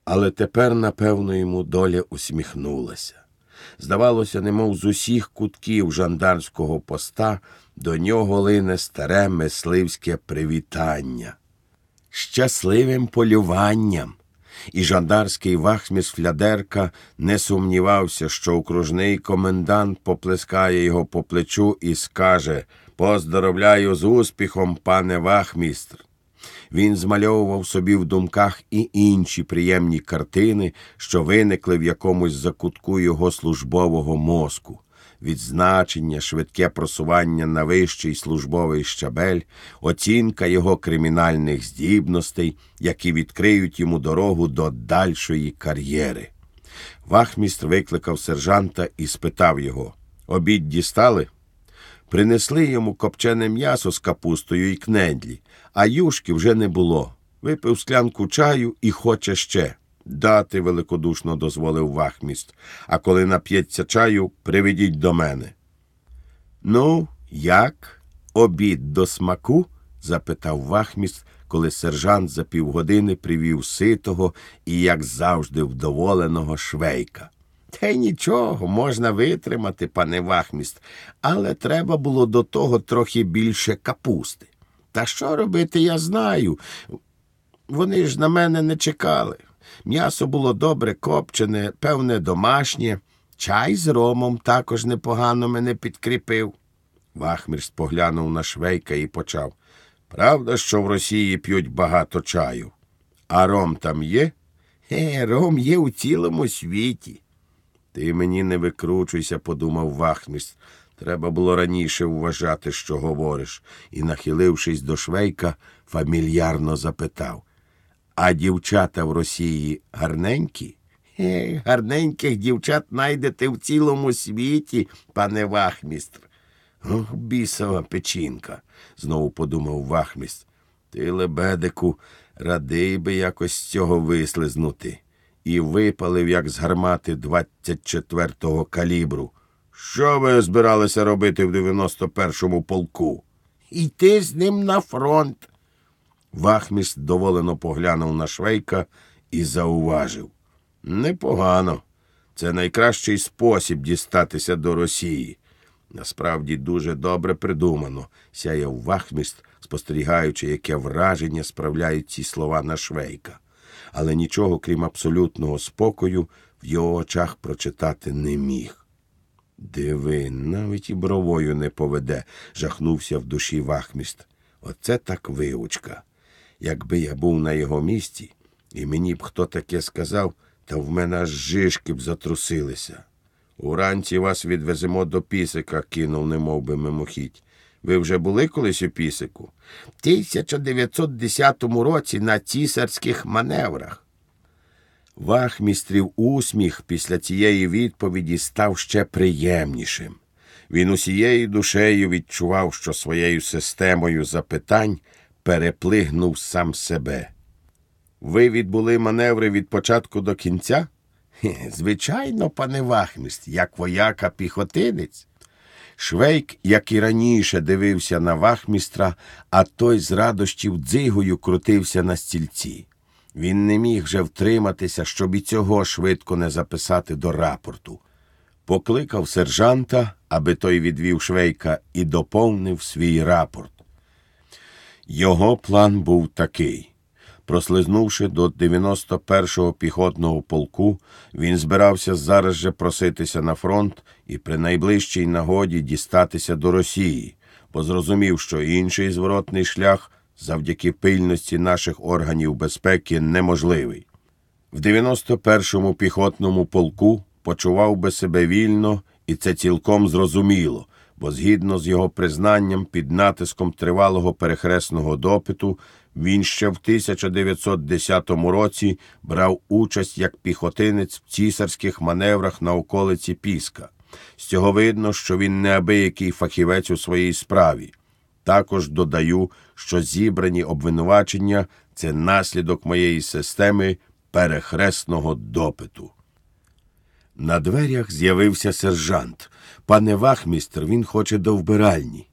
Але тепер, напевно, йому доля усміхнулася. Здавалося, немов з усіх кутків жандармського поста до нього лине старе мисливське привітання. Щасливим полюванням! І жандармський вахмістр Флядерка не сумнівався, що окружний комендант поплескає його по плечу і скаже: «Поздоровляю з успіхом, пане вахмістр». Він змальовував собі в думках і інші приємні картини, що виникли в якомусь закутку його службового мозку. Відзначення, швидке просування на вищий службовий щабель, оцінка його кримінальних здібностей, які відкриють йому дорогу до дальшої кар'єри. Вахмістр викликав сержанта і спитав його: «Обід дістали?» Принесли йому копчене м'ясо з капустою і кнедлі, а юшки вже не було. Випив склянку чаю і хоче ще. «Дати», – великодушно дозволив вахмістр, «а коли нап'ється чаю, приведіть до мене». «Ну, як? Обід до смаку?» – запитав вахмістр, коли сержант за півгодини привів ситого і, як завжди, вдоволеного Швейка. «Та й нічого, можна витримати, пане вахмістр, але треба було до того трохи більше капусти. Та що робити, я знаю. Вони ж на мене не чекали. М'ясо було добре копчене, певне, домашнє. Чай з ромом також непогано мене підкріпив». Вахмістр поглянув на Швейка і почав: «Правда, що в Росії п'ють багато чаю? А ром там є?» Ром є у цілому світі». «Ти мені не викручуйся», – подумав вахмістр. «Треба було раніше вважати, що говориш». І, нахилившись до Швейка, фамільярно запитав: «А дівчата в Росії гарненькі?» «Гарненьких дівчат найдете в цілому світі, пане вахмістр». «Ох, бісова печінка», – знову подумав вахмістр. «Ти, лебедику, радий би якось з цього вислизнути». І випалив, як з гармати 24-го калібру: «Що ви збиралися робити в 91-му полку?» «Йти з ним на фронт». Вахмістр доволено поглянув на Швейка і зауважив: «Непогано. Це найкращий спосіб дістатися до Росії». «Насправді дуже добре придумано», – сяяв вахмістр, спостерігаючи, яке враження справляють ці слова на Швейка. Але нічого, крім абсолютного спокою, в його очах прочитати не міг. «Диви, навіть і бровою не поведе», – жахнувся в душі вахмістр. «Оце так виучка. Якби я був на його місці, і мені б хто таке сказав, та в мене аж жишки б затрусилися». «Уранці вас відвеземо до Пісика», – кинув немовби мимохідь. «Ви вже були колись у Пісику?» «В 1910 році на цісарських маневрах». Вахмістрів усміх після цієї відповіді став ще приємнішим. Він усією душею відчував, що своєю системою запитань переплигнув сам себе. «Ви відбули маневри від початку до кінця?» «Звичайно, пане вахмістр, як вояка-піхотинець». Швейк, як і раніше, дивився на вахмістра, а той з радощів дзигою крутився на стільці. Він не міг вже втриматися, щоб і цього швидко не записати до рапорту. Покликав сержанта, аби той відвів Швейка і доповнив свій рапорт. Його план був такий. Прослизнувши до 91-го піхотного полку, він збирався зараз же проситися на фронт і при найближчій нагоді дістатися до Росії, бо зрозумів, що інший зворотний шлях завдяки пильності наших органів безпеки неможливий. В 91-му піхотному полку почував би себе вільно, і це цілком зрозуміло, бо згідно з його признанням під натиском тривалого перехресного допиту він ще в 1910 році брав участь як піхотинець в цісарських маневрах на околиці Піска. З цього видно, що він неабиякий фахівець у своїй справі. Також додаю, що зібрані обвинувачення – це наслідок моєї системи перехресного допиту. На дверях з'явився сержант. «Пане вахмістр, він хоче до вбиральні».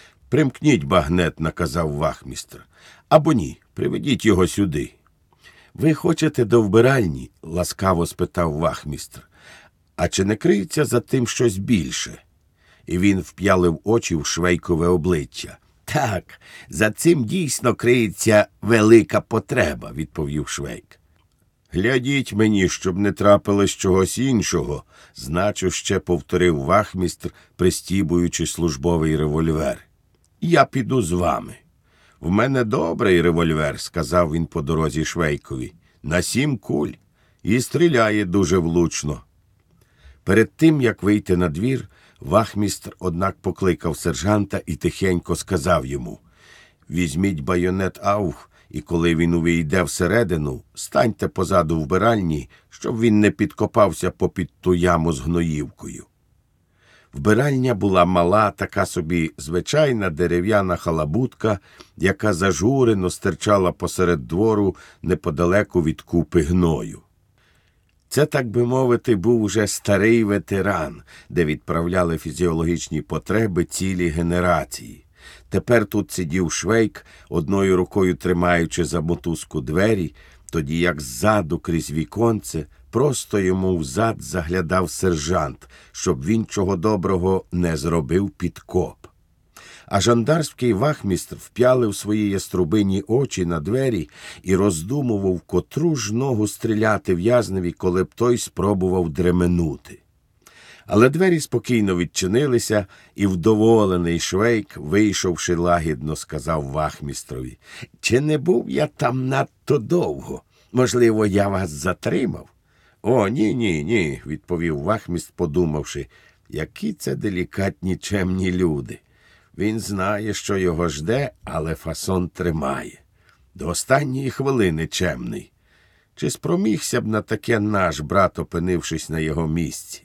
«Примкніть багнет», – наказав вахмістр. «Або ні, приведіть його сюди». «Ви хочете до вбиральні?» – ласкаво спитав вахмістр. «А чи не криється за тим щось більше?» І він вп'ялив очі в Швейкове обличчя. «Так, за цим дійсно криється велика потреба», – відповів Швейк. «Глядіть мені, щоб не трапилось чогось іншого», – значуще повторив вахмістр, пристібуючи службовий револьвер. «Я піду з вами». «В мене добрий револьвер», – сказав він по дорозі Швейкові, – «на 7 куль і стріляє дуже влучно». Перед тим, як вийти на двір, вахмістр, однак, покликав сержанта і тихенько сказав йому: «Візьміть байонет Ауф, і коли він увійде всередину, станьте позаду вбиральні, щоб він не підкопався попід ту яму з гноївкою». Вбиральня була мала, така собі звичайна дерев'яна халабудка, яка зажурено стирчала посеред двору неподалеку від купи гною. Це, так би мовити, був уже старий ветеран, де відправляли фізіологічні потреби цілі генерації. Тепер тут сидів Швейк, одною рукою тримаючи за мотузку двері, тоді як ззаду крізь віконце просто йому взад заглядав сержант, щоб він чого доброго не зробив підкоп. А жандармський вахмістр вп'ялив свої яструбині очі на двері і роздумував, котру ж ногу стріляти в'язневі, коли б той спробував дременути. Але двері спокійно відчинилися, і вдоволений Швейк, вийшовши лагідно, сказав вахмістрові: «Чи не був я там надто довго? Можливо, я вас затримав?» «О, ні», – відповів вахмістр, подумавши, які це делікатні, чемні люди. Він знає, що його жде, але фасон тримає. До останньої хвилини чемний. Чи спромігся б на таке наш брат, опинившись на його місці?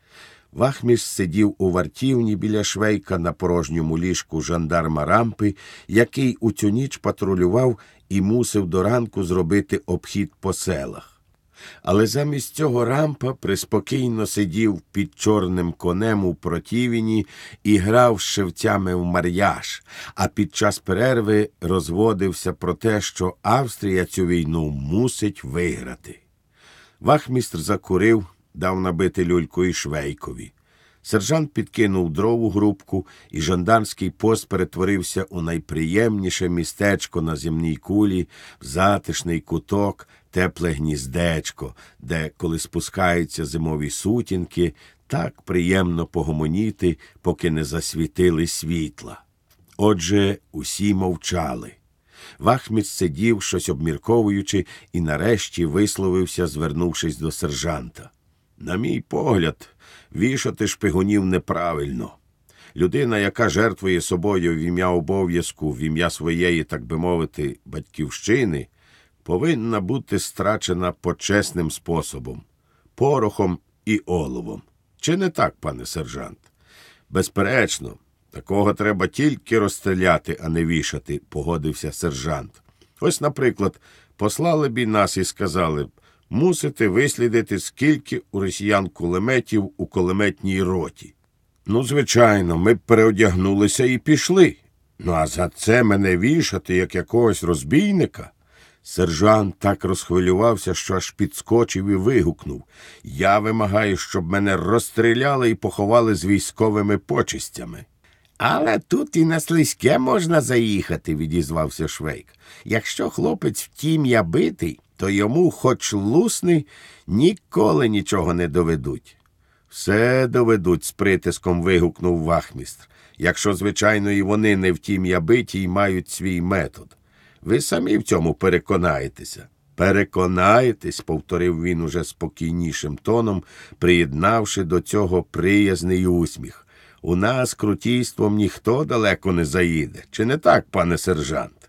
Вахмістр сидів у вартівні біля Швейка на порожньому ліжку жандарма Рампи, який у цю ніч патрулював і мусив до ранку зробити обхід по селах. Але замість цього Рампа приспокійно сидів під чорним конем у противні і грав з шевцями в мар'яж, а під час перерви розводився про те, що Австрія цю війну мусить виграти. Вахмістр закурив, дав набити люльку і Швейкові. Сержант підкинув дров у грубку, і жандармський пост перетворився у найприємніше містечко на земній кулі, в затишний куток, тепле гніздечко, де, коли спускаються зимові сутінки, так приємно погомоніти, поки не засвітили світла. Отже, усі мовчали. Вахмістр сидів, щось обмірковуючи, і нарешті висловився, звернувшись до сержанта: «На мій погляд, вішати шпигунів неправильно. Людина, яка жертвує собою в ім'я обов'язку, в ім'я своєї, так би мовити, батьківщини, повинна бути страчена почесним способом – порохом і оловом. Чи не так, пане сержант?» «Безперечно, такого треба тільки розстріляти, а не вішати», – погодився сержант. «Ось, наприклад, послали б і нас і сказали б: мусите вислідити, скільки у росіян кулеметів у кулеметній роті. Ну, звичайно, ми б переодягнулися і пішли. Ну, а за це мене вішати, як якогось розбійника?» Сержант так розхвилювався, що аж підскочив і вигукнув: «Я вимагаю, щоб мене розстріляли і поховали з військовими почестями». «Але тут і на слизьке можна заїхати», – відізвався Швейк. «Якщо хлопець втім'я битий, то йому, хоч лусни, ніколи нічого не доведуть». «Все доведуть», – з притиском вигукнув вахмістр, «якщо, звичайно, і вони не втім'я биті й мають свій метод. Ви самі в цьому переконаєтеся». «Переконаєтесь», – повторив він уже спокійнішим тоном, приєднавши до цього приязний усміх. «У нас крутійством ніхто далеко не заїде. Чи не так, пане сержант?»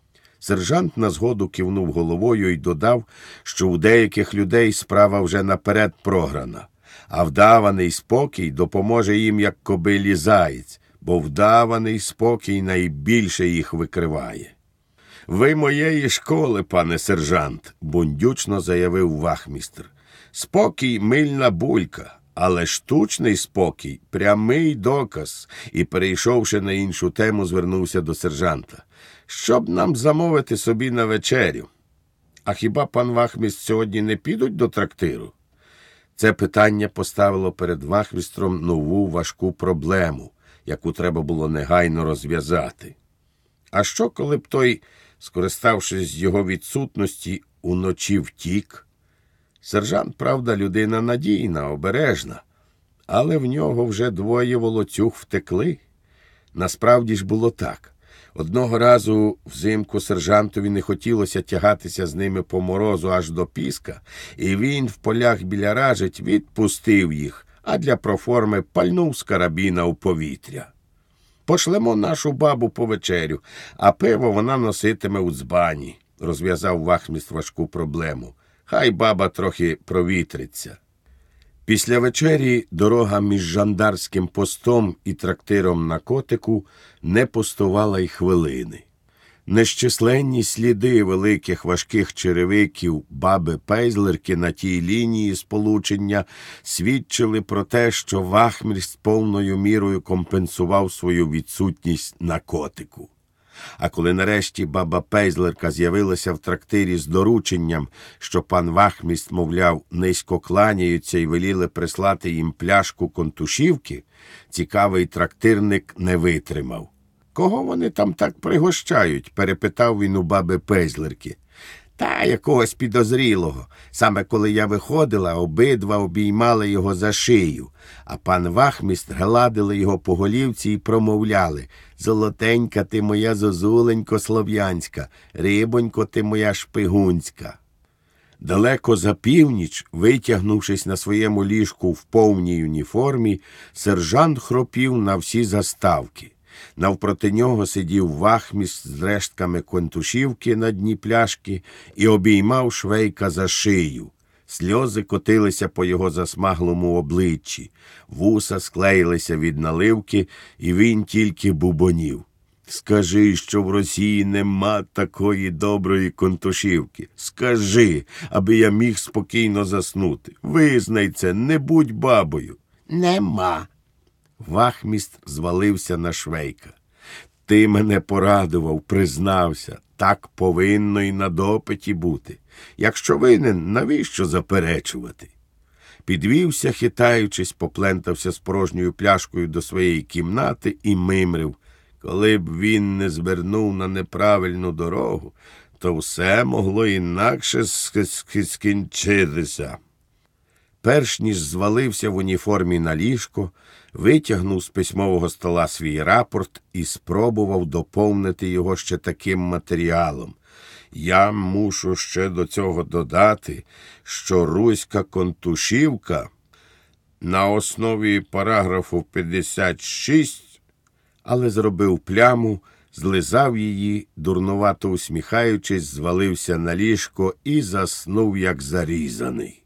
Сержант на згоду кивнув головою і додав, що у деяких людей справа вже наперед програна, а вдаваний спокій допоможе їм, як кобилі заєць, бо вдаваний спокій найбільше їх викриває. «Ви моєї школи, пане сержант», – бундючно заявив вахмістр. «Спокій – мильна булька, але штучний спокій – прямий доказ», і, перейшовши на іншу тему, звернувся до сержанта. «Щоб нам замовити собі на вечерю?» А хіба пан вахмістр сьогодні не підуть до трактиру? Це питання поставило перед вахмістром нову важку проблему, яку треба було негайно розв'язати. А що, коли б той, скориставшись з його відсутності, уночі втік? Сержант, правда, людина надійна, обережна, але в нього вже двоє волоцюг втекли. Насправді ж було так. Одного разу взимку сержантові не хотілося тягатися з ними по морозу аж до Піска, і він в полях біля Ражить відпустив їх, а для проформи пальнув з карабіна у повітря. «Пошлемо нашу бабу по вечерю, а пиво вона носитиме у дзбані», – розв'язав вахмістр важку проблему. «Хай баба трохи провітриться». Після вечері дорога між жандарським постом і трактиром на Котику не пустувала й хвилини. Нещисленні сліди великих важких черевиків баби-пейзлерки на тій лінії сполучення свідчили про те, що вахмістр повною мірою компенсував свою відсутність на Котику. А коли нарешті баба-пейзлерка з'явилася в трактирі з дорученням, що пан вахмістр, мовляв, низько кланяються і веліли прислати їм пляшку контушівки, цікавий трактирник не витримав. «Кого вони там так пригощають?» – перепитав він у баби-пейзлерки. «Та якогось підозрілого. Саме коли я виходила, обидва обіймали його за шию, а пан вахмістр гладили його по голівці і промовляли: «Золотенька ти моя зозуленько слов'янська, рибонько ти моя шпигунська». Далеко за північ, витягнувшись на своєму ліжку в повній уніформі, сержант хропів на всі заставки. Навпроти нього сидів вахмістр з рештками контушівки на дні пляшки і обіймав Швейка за шию. Сльози котилися по його засмаглому обличчі, вуса склеїлися від наливки, і він тільки бубонів. «Скажи, що в Росії нема такої доброї контушівки. Скажи, аби я міг спокійно заснути. Визнай це, не будь бабою». «Нема». Вахмістр звалився на Швейка. «Ти мене порадував, признався. Так повинно і на допиті бути. Якщо винен, навіщо заперечувати?» Підвівся, хитаючись, поплентався з порожньою пляшкою до своєї кімнати і мимрив: коли б він не звернув на неправильну дорогу, то все могло інакше скінчитися. Перш ніж звалився в уніформі на ліжко, витягнув з письмового стола свій рапорт і спробував доповнити його ще таким матеріалом. Я мушу ще до цього додати, що руська контушівка на основі параграфу 56, але зробив пляму, злизав її, дурнувато усміхаючись, звалився на ліжко і заснув, як зарізаний.